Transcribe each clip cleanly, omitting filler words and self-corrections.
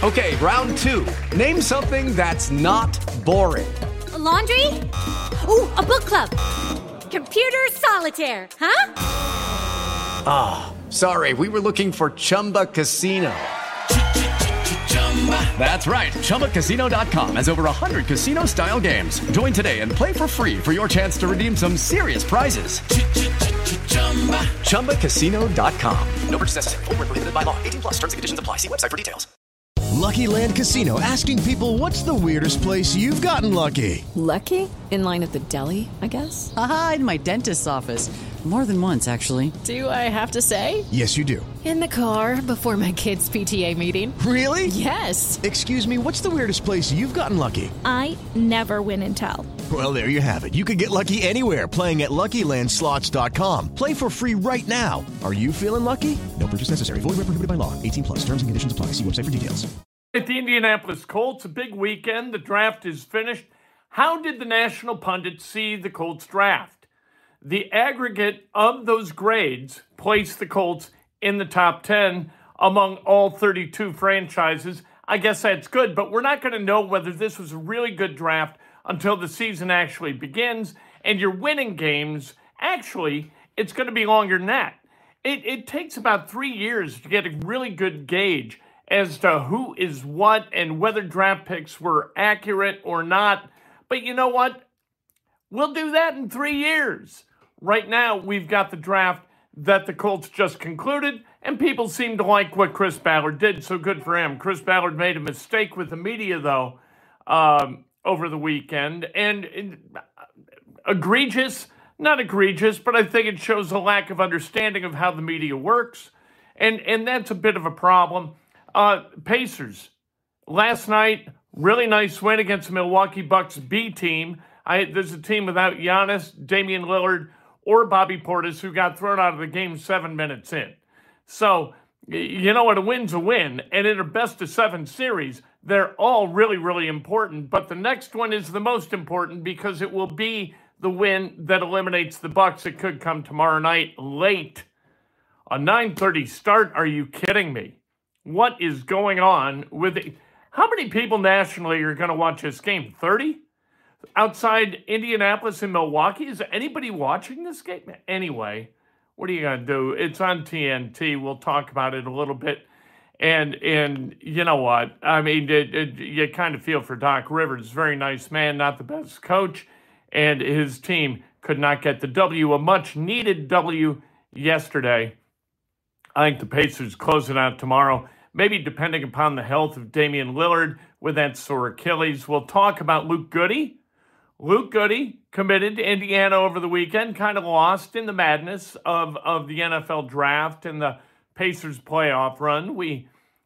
Okay, round two. Name something that's not boring. A laundry? Ooh, a book club. Computer solitaire, huh? Ah, sorry, we were looking for Chumba Casino. That's right, ChumbaCasino.com has over 100 casino-style games. Join today and play for free for your chance to redeem some serious prizes. ChumbaCasino.com. No purchase necessary. Void where prohibited by law. 18 plus. Terms and conditions apply. See website for details. Lucky Land Casino, asking people, what's the weirdest place you've gotten lucky? Lucky? In line at the deli, I guess? Aha, in my dentist's office. More than once, actually. Do I have to say? Yes, you do. In the car before my kids' PTA meeting. Really? Yes. Excuse me, what's the weirdest place you've gotten lucky? I never win and tell. Well, there you have it. You can get lucky anywhere, playing at LuckyLandSlots.com. Play for free right now. Are you feeling lucky? No purchase necessary. Void where prohibited by law. 18 plus. Terms and conditions apply. See website for details. At the Indianapolis Colts, a big weekend. The draft is finished. How did the national pundits see the Colts draft? The aggregate of those grades placed the Colts in the top 10 among all 32 franchises. I guess that's good, but we're not going to know whether this was a really good draft until the season actually begins. And you're winning games. Actually, it's going to be longer than that. It takes about 3 years to get a really good gauge as to who is what and whether draft picks were accurate or not. But you know what? We'll do that in 3 years. Right now, we've got the draft that the Colts just concluded, and people seem to like what Chris Ballard did, so good for him. Chris Ballard made a mistake with the media, though, over the weekend. And egregious, not egregious, but I think it shows a lack of understanding of how the media works, and that's a bit of a problem. Pacers, last night, really nice win against the Milwaukee Bucks B team. There's a team without Giannis, Damian Lillard, or Bobby Portis, who got thrown out of the game 7 minutes in. So, you know what? A win's a win. And in a best-of-7 series, they're all really, really important. But the next one is the most important because it will be the win that eliminates the Bucks. It could come tomorrow night late. A 9:30 start? Are you kidding me? What is going on with it? How many people nationally are going to watch this game? 30? Outside Indianapolis and Milwaukee? Is anybody watching this game? Anyway, what are you going to do? It's on TNT. We'll talk about it a little bit. And you know what? I mean, you kind of feel for Doc Rivers. Very nice man, not the best coach. And his team could not get the W, a much-needed W yesterday. I think the Pacers close it out tomorrow, maybe depending upon the health of Damian Lillard with that sore Achilles. We'll talk about Luke Goody. Luke Goody committed to Indiana over the weekend, kind of lost in the madness of the NFL draft and the Pacers playoff run. We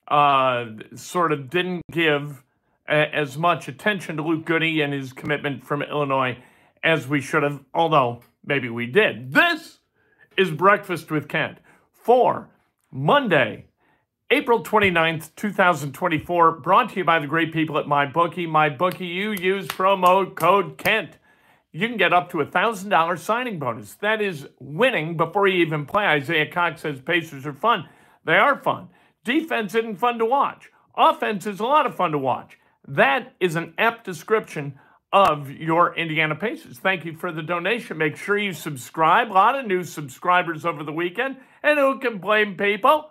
sort of didn't give as much attention to Luke Goody and his commitment from Illinois as we should have, although maybe we did. This is Breakfast with Kent for Monday, April 29th, 2024, brought to you by the great people at MyBookie. MyBookie, you use promo code KENT. You can get up to $1,000 signing bonus. That is winning before you even play. Isaiah Cox says Pacers are fun. They are fun. Defense isn't fun to watch. Offense is a lot of fun to watch. That is an apt description of your Indiana Pacers. Thank you for the donation. Make sure you subscribe. A lot of new subscribers over the weekend. And who can blame people?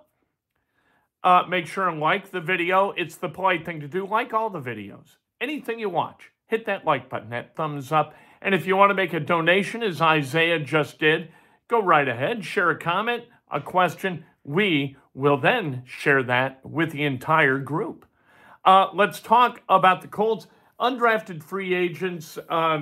Make sure and like the video. It's the polite thing to do. Like all the videos. Anything you watch, hit that like button, that thumbs up. And if you want to make a donation, as Isaiah just did, go right ahead. Share a comment, a question. We will then share that with the entire group. Let's talk about the Colts. Undrafted free agents.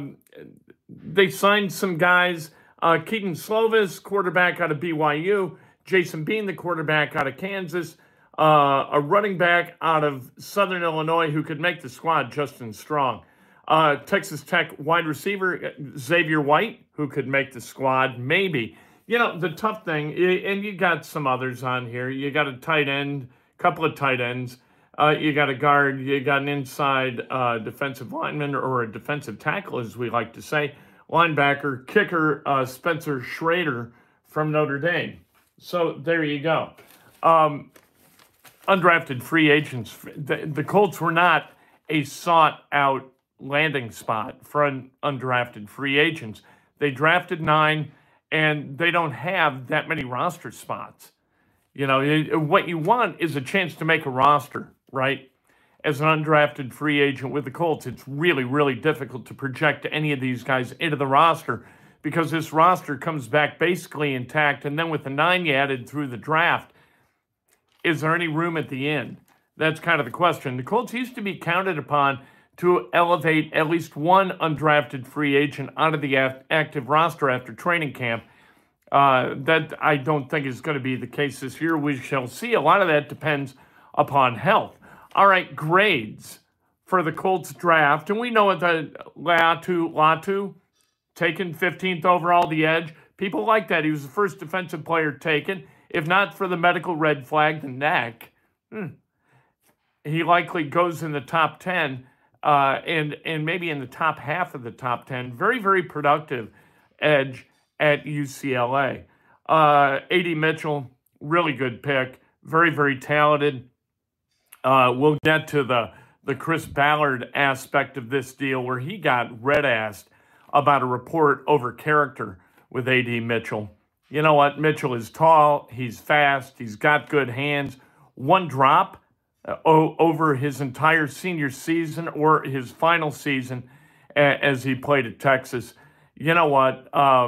They signed some guys. Keaton Slovis, quarterback out of BYU. Jason Bean, the quarterback out of Kansas. A running back out of Southern Illinois who could make the squad, Justin Strong. Texas Tech wide receiver, Xavier White, who could make the squad, maybe. You know, the tough thing, and you got some others on here. You got a tight end, couple of tight ends. You got a guard. You got an inside defensive lineman or a defensive tackle, as we like to say. Linebacker, kicker, Spencer Schrader from Notre Dame. So there you go. undrafted free agents, the Colts were not a sought-out landing spot for undrafted free agents. They drafted 9, and they don't have that many roster spots. You know, what you want is a chance to make a roster, right? As an undrafted free agent with the Colts, it's really, really difficult to project any of these guys into the roster because this roster comes back basically intact. And then with the 9 you added through the draft, is there any room at the end? That's kind of the question. The Colts used to be counted upon to elevate at least one undrafted free agent out of the active roster after training camp. That I don't think is going to be the case this year. We shall see. A lot of that depends upon health. All right, grades for the Colts draft. And we know that Latu, taken 15th overall, the edge. People like that. He was the first defensive player taken. If not for the medical red flag, the neck, he likely goes in the top 10 and maybe in the top half of the top 10. Very, very productive edge at UCLA. A.D. Mitchell, really good pick. Very, very talented. We'll get to the Chris Ballard aspect of this deal where he got red-assed about a report over character with A.D. Mitchell. You know what? Mitchell is tall, he's fast, he's got good hands. One drop over his entire senior season or his final season as he played at Texas. You know what?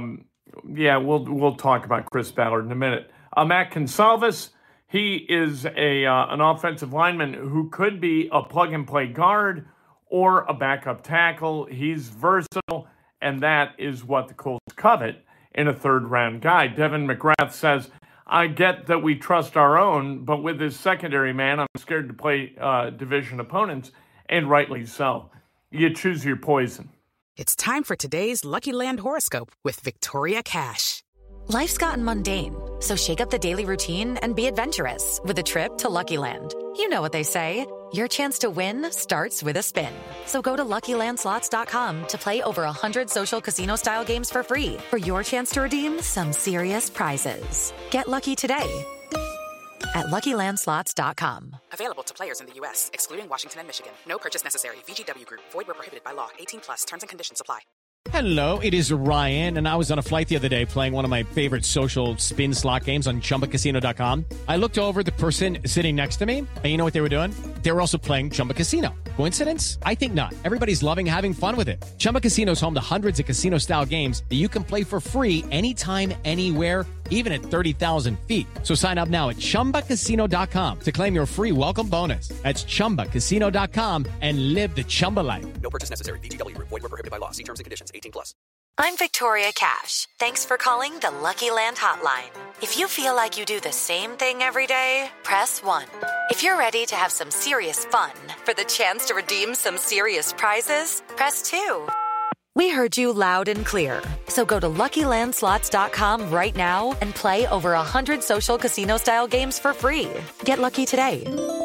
We'll talk about Chris Ballard in a minute. Matt Consalvis, he is an offensive lineman who could be a plug-and-play guard or a backup tackle. He's versatile, and that is what the Colts covet in a third-round guy. Devin McGrath says, I get that we trust our own, but with this secondary man, I'm scared to play division opponents, and rightly so. You choose your poison. It's time for today's Lucky Land horoscope with Victoria Cash. Life's gotten mundane, so shake up the daily routine and be adventurous with a trip to Lucky Land. You know what they say. Your chance to win starts with a spin. So go to LuckyLandSlots.com to play over 100 social casino-style games for free for your chance to redeem some serious prizes. Get lucky today at LuckyLandSlots.com. Available to players in the U.S., excluding Washington and Michigan. No purchase necessary. VGW Group. Void where prohibited by law. 18+. Terms and conditions apply. Hello, it is Ryan, and I was on a flight the other day playing one of my favorite social spin slot games on ChumbaCasino.com. I looked over at the person sitting next to me, and you know what they were doing? They were also playing Chumba Casino. Coincidence? I think not. Everybody's loving having fun with it. Chumba Casino is home to hundreds of casino-style games that you can play for free anytime, anywhere, even at 30,000 feet. So sign up now at ChumbaCasino.com to claim your free welcome bonus. That's ChumbaCasino.com and live the Chumba life. No purchase necessary. VGW Group. Void where prohibited by law. See terms and conditions. 18+. I'm Victoria Cash. Thanks for calling the Lucky Land Hotline. If you feel like you do the same thing every day, press 1. If you're ready to have some serious fun for the chance to redeem some serious prizes, press 2. We heard you loud and clear. So go to LuckyLandSlots.com right now and play over 100 social casino-style games for free. Get lucky today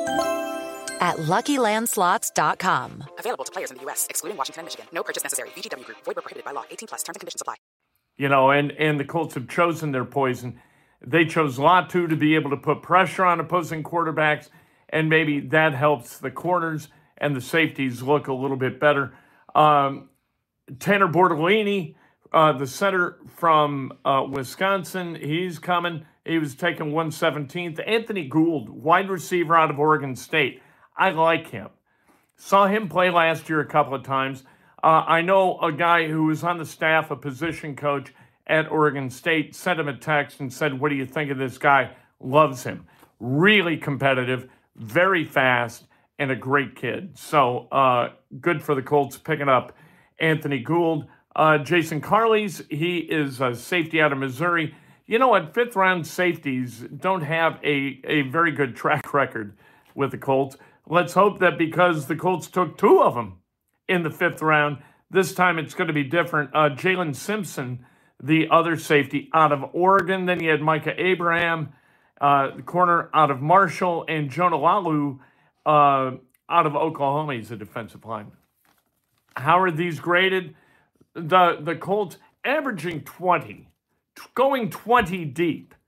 at LuckyLandSlots.com. Available to players in the U.S., excluding Washington and Michigan. No purchase necessary. VGW Group. Void where prohibited by law. 18+. Terms and conditions apply. You know, and the Colts have chosen their poison. They chose Latu to be able to put pressure on opposing quarterbacks, and maybe that helps the corners and the safeties look a little bit better. Tanner Bortolini, the center from Wisconsin, he's coming. He was taken 117th. Anthony Gould, wide receiver out of Oregon State. I like him. Saw him play last year a couple of times. I know a guy who was on the staff, a position coach at Oregon State, sent him a text and said, what do you think of this guy? Loves him. Really competitive, very fast, and a great kid. So good for the Colts picking up Anthony Gould. Jason Carles, he is a safety out of Missouri. You know what? Fifth-round safeties don't have a very good track record with the Colts. Let's hope that because the Colts took 2 of them in the 5th round, this time it's going to be different. Jalen Simpson, the other safety out of Oregon. Then you had Micah Abraham, the corner out of Marshall, and Jonah Lalu out of Oklahoma. He's a defensive lineman. How are these graded? The Colts averaging 20, going 20 deep.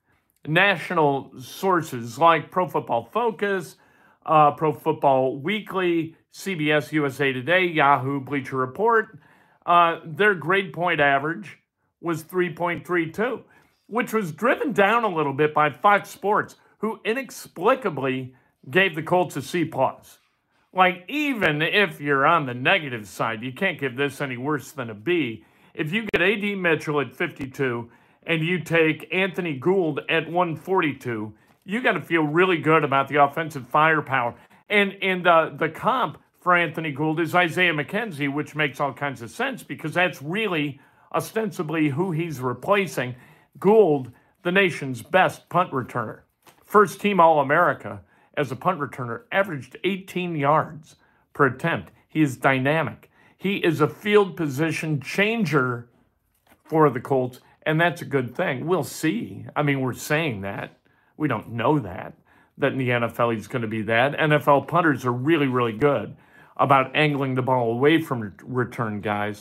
national sources like Pro Football Focus, Pro Football Weekly, CBS USA Today, Yahoo, Bleacher Report, their grade point average was 3.32, which was driven down a little bit by Fox Sports, who inexplicably gave the Colts a C+. Like, even if you're on the negative side, you can't give this any worse than a B. If you get A.D. Mitchell at 52 and you take Anthony Gould at 142, you got to feel really good about the offensive firepower. And the comp for Anthony Gould is Isaiah McKenzie, which makes all kinds of sense because that's really ostensibly who he's replacing. Gould, the nation's best punt returner. First team All-America as a punt returner, averaged 18 yards per attempt. He is dynamic. He is a field position changer for the Colts, and that's a good thing. We'll see. I mean, we're saying that. We don't know that in the NFL he's going to be that. NFL punters are really, really good about angling the ball away from return guys.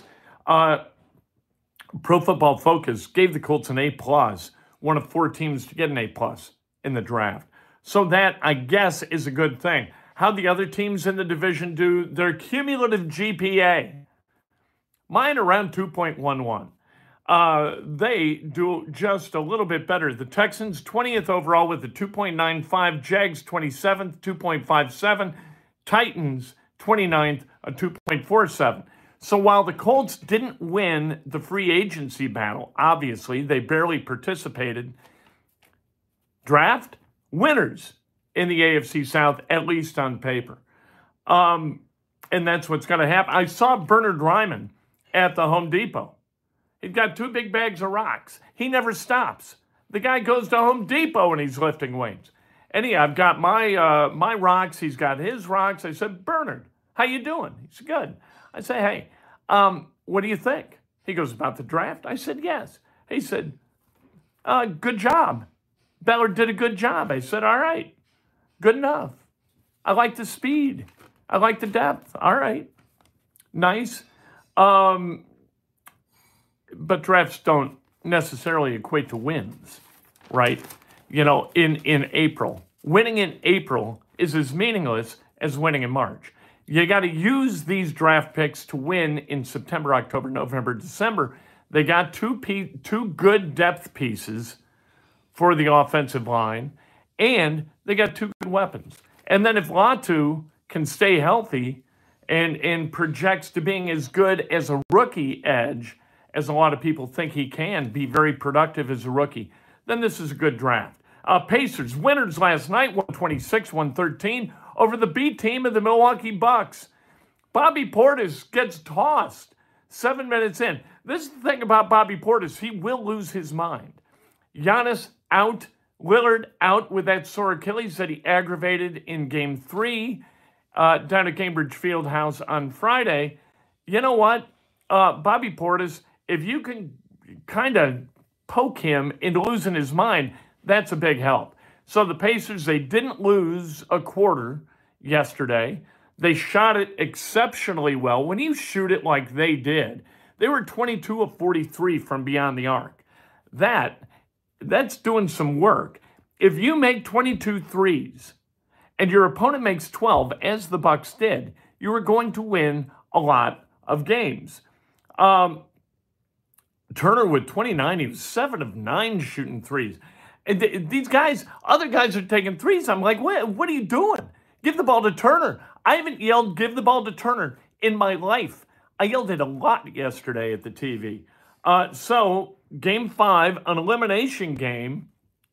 Pro Football Focus gave the Colts an A+, one of 4 teams to get an A+ in the draft. So that, I guess, is a good thing. How the other teams in the division do their cumulative GPA? Mine around 2.11. They do just a little bit better. The Texans, 20th overall with a 2.95. Jags, 27th, 2.57. Titans, 29th, a 2.47. So while the Colts didn't win the free agency battle, obviously, they barely participated. Draft winners in the AFC South, at least on paper. And that's what's going to happen. I saw Bernard Ryman at the Home Depot. He's got 2 big bags of rocks. He never stops. The guy goes to Home Depot and he's lifting weights. Anyhow, I've got my rocks. He's got his rocks. I said, Bernard, how you doing? He said, good. I say, hey, what do you think? He goes, about the draft? I said, yes. He said, good job. Ballard did a good job. I said, all right, good enough. I like the speed. I like the depth. All right, nice. But drafts don't necessarily equate to wins, right? You know, in April. Winning in April is as meaningless as winning in March. You got to use these draft picks to win in September, October, November, December. They got two good depth pieces for the offensive line, and they got 2 good weapons. And then if Latu can stay healthy and projects to being as good as a rookie edge, as a lot of people think he can, be very productive as a rookie, then this is a good draft. Pacers, winners last night, 126-113 over the B team of the Milwaukee Bucks. Bobby Portis gets tossed 7 minutes in. This is the thing about Bobby Portis. He will lose his mind. Giannis out, Lillard out with that sore Achilles that he aggravated in Game 3 down at Cambridge Fieldhouse on Friday. You know what? Bobby Portis, if you can kind of poke him into losing his mind, that's a big help. So the Pacers, they didn't lose a quarter yesterday. They shot it exceptionally well. When you shoot it like they did, they were 22 of 43 from beyond the arc. That's doing some work. If you make 22 threes and your opponent makes 12, as the Bucks did, you are going to win a lot of games. Turner with 29, he was 7 of 9 shooting threes. And these guys, other guys are taking threes. I'm like, what are you doing? Give the ball to Turner. I haven't yelled, give the ball to Turner in my life. I yelled it a lot yesterday at the TV. So, Game 5, an elimination game.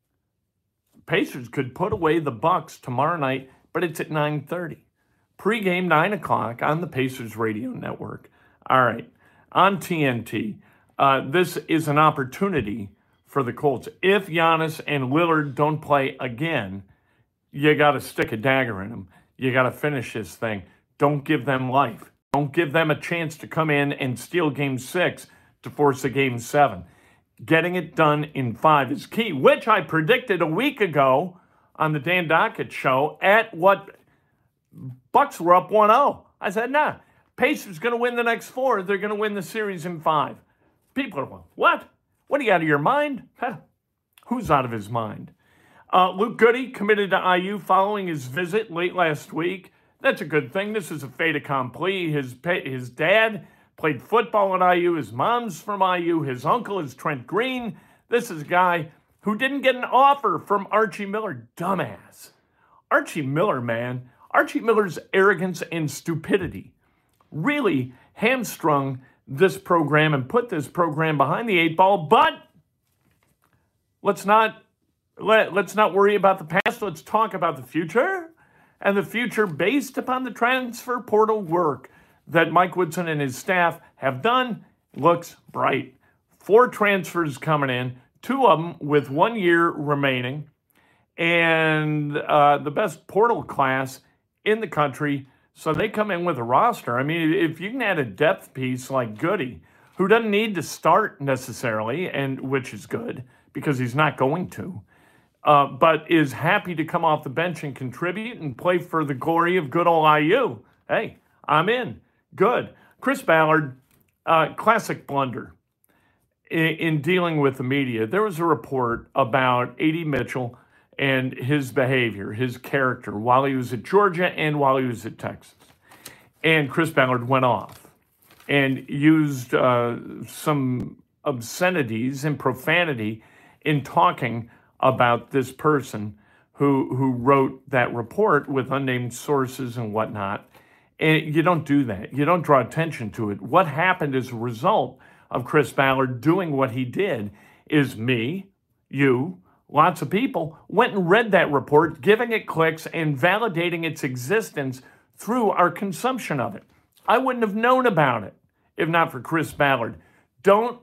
Pacers could put away the Bucks tomorrow night, but it's at 9:30. Pre-game, 9 o'clock on the Pacers radio network. All right, on TNT. This is an opportunity for the Colts. If Giannis and Lillard don't play again, you got to stick a dagger in them. You got to finish this thing. Don't give them life. Don't give them a chance to come in and steal Game 6 to force a Game 7. Getting it done in 5 is key, which I predicted a week ago on the Dan Dockett show at what Bucks were up 1-0. I said, nah, Pacers going to win the next 4. They're going to win the series in 5. People are, what? What are you, out of your mind? Huh. Who's out of his mind? Luke Goody committed to IU following his visit late last week. That's a good thing. This is a fait accompli. His dad played football at IU. His mom's from IU. His uncle is Trent Green. This is a guy who didn't get an offer from Archie Miller. Dumbass. Archie Miller, man. Archie Miller's arrogance and stupidity really hamstrung this program and put this program behind the 8 ball. But let's not worry about the past. Let's talk about the future. And the future based upon the transfer portal work that Mike Woodson and his staff have done looks bright. 4 transfers coming in, 2 of them with 1 year remaining, and the best portal class in the country. So they come in with a roster. I mean, if you can add a depth piece like Goody, who doesn't need to start necessarily, and which is good because he's not going to, but is happy to come off the bench and contribute and play for the glory of good old IU. Hey, I'm in. Good. Chris Ballard, classic blunder in dealing with the media. There was a report about A.D. Mitchell and his behavior, his character, while he was at Georgia and while he was at Texas. And Chris Ballard went off and used some obscenities and profanity in talking about this person who wrote that report with unnamed sources and whatnot. And you don't do that. You don't draw attention to it. What happened as a result of Chris Ballard doing what he did is me, you, lots of people went and read that report, giving it clicks and validating its existence through our consumption of it. I wouldn't have known about it if not for Chris Ballard. Don't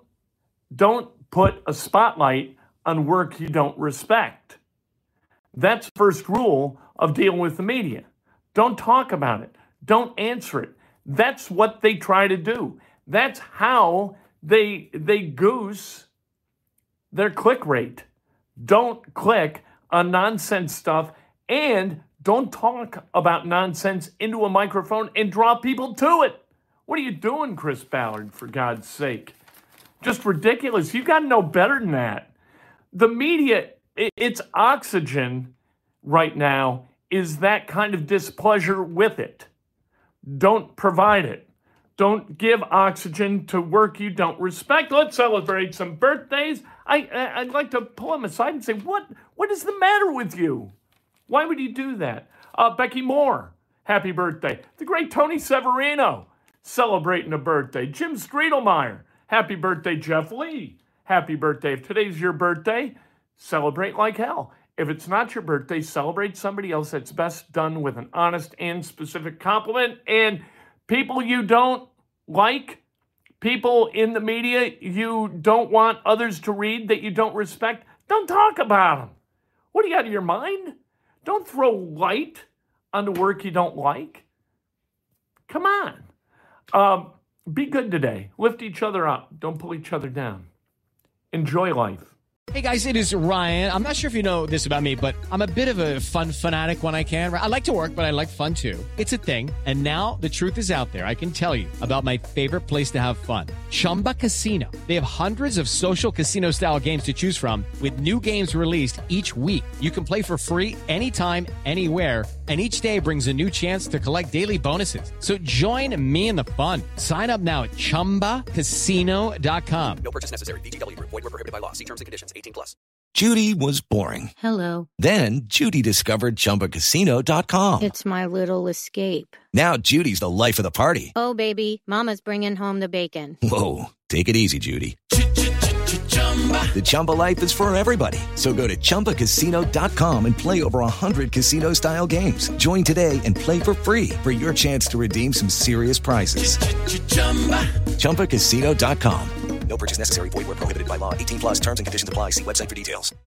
put a spotlight on work you don't respect. That's the first rule of dealing with the media. Don't talk about it. Don't answer it. That's what they try to do. That's how they goose their click rate. Don't click on nonsense stuff, and don't talk about nonsense into a microphone and draw people to it. What are you doing, Chris Ballard, for God's sake? Just ridiculous. You've got to know better than that. The media, its oxygen right now is that kind of displeasure with it. Don't provide it. Don't give oxygen to work you don't respect. Let's celebrate some birthdays. I'd like to pull him aside and say, what is the matter with you? Why would you do that? Becky Moore, happy birthday. The great Tony Severino, celebrating a birthday. Jim Striedelmeyer, happy birthday. Jeff Lee, happy birthday. If today's your birthday, celebrate like hell. If it's not your birthday, celebrate somebody else. That's best done with an honest and specific compliment. And people you don't like, people in the media you don't want others to read that you don't respect, don't talk about them. What, are you out of your mind? Don't throw light on the work you don't like. Come on. Be good today. Lift each other up. Don't pull each other down. Enjoy life. Hey guys, it is Ryan. I'm not sure if you know this about me, but I'm a bit of a fun fanatic when I can. I like to work, but I like fun too. It's a thing. And now the truth is out there. I can tell you about my favorite place to have fun. Chumba Casino. They have hundreds of social casino style games to choose from with new games released each week. You can play for free anytime, anywhere. And each day brings a new chance to collect daily bonuses. So join me in the fun. Sign up now at ChumbaCasino.com. No purchase necessary. VGW Group. Void where prohibited by law. See terms and conditions. 18+. Judy was boring. Hello. Then Judy discovered ChumbaCasino.com. It's my little escape. Now Judy's the life of the party. Oh, baby, mama's bringing home the bacon. Whoa, take it easy, Judy. The Chumba life is for everybody. So go to ChumbaCasino.com and play over 100 casino-style games. Join today and play for free for your chance to redeem some serious prizes. ChumbaCasino.com. No purchase necessary. Void where prohibited by law. 18+. Terms and conditions apply. See website for details.